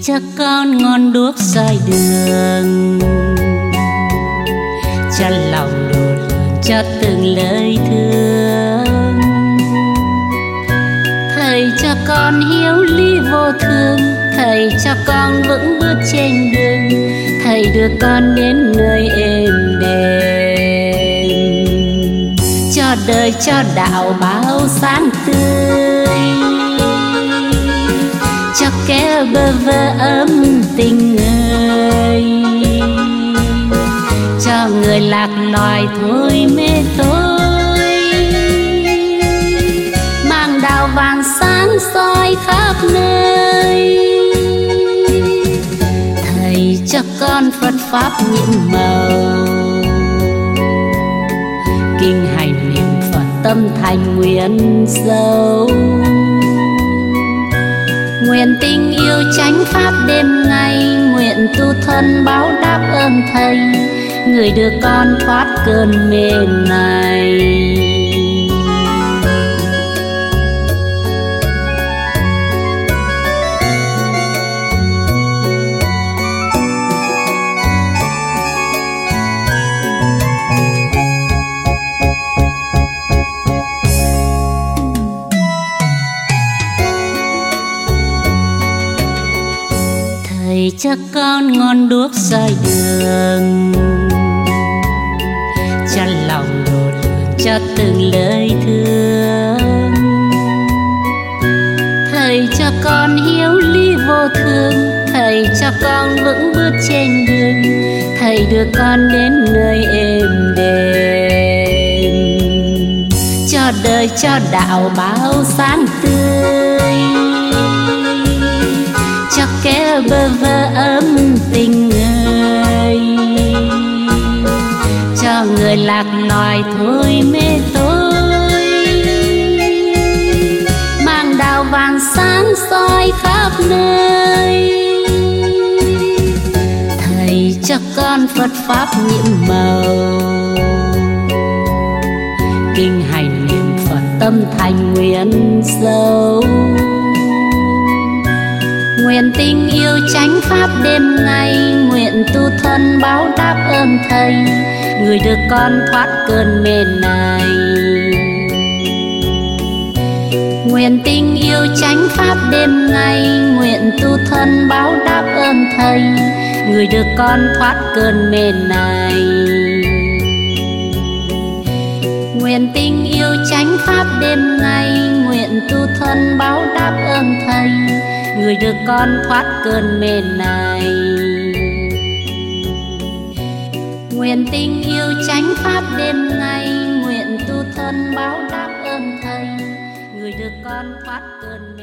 cho con ngọn đuốc soi đường, cho lòng độ lượng cho từng lời thương. Thầy cho con hiếu lý vô thương, thầy cho con vững bước trên đường, thầy đưa con đến nơi êm đềm. Cho đời cho đạo bao sáng tươi, cho kẻ bơ vơ ấm tình ơi, cho người lạc loài thôi mê tôi, mang đào vàng sáng soi khắp nơi. Thầy cho con Phật pháp nhiệm màu, kinh hành niệm Phật tâm thành nguyện sâu. Nguyện tình yêu chánh pháp đêm ngày, nguyện tu thân báo đáp ơn thầy, người đưa con thoát cơn mê này. Thầy cho con ngọn đuốc soi đường, cho lòng độ lượng cho từng lời thương. Thầy cho con hiếu lý vô thương, thầy cho con vững bước trên đường, thầy đưa con đến nơi êm đềm. Cho đời cho đạo bao sáng tươi, cho kẻ bơ vơ ấm tình ơi, cho người lạc loài thôi mê tôi, mang đào vàng sáng soi khắp nơi. Thầy cho con Phật pháp nhiệm màu, kinh hành niệm Phật tâm thành nguyện sâu. Nguyện tình yêu chánh pháp đêm ngày, nguyện tu thân báo đáp ơn thầy, người đưa con thoát cơn mê này. Nguyện tình yêu chánh pháp đêm ngày, nguyện tu thân báo đáp ơn thầy, người đưa con thoát cơn mê này. Nguyện tình yêu chánh pháp đêm ngày, nguyện tu thân báo đáp ơn thầy, người đưa con thoát cơn mê này. Nguyện tình yêu chánh pháp đêm ngày, nguyện tu thân báo đáp ơn thầy, người đưa con thoát cơn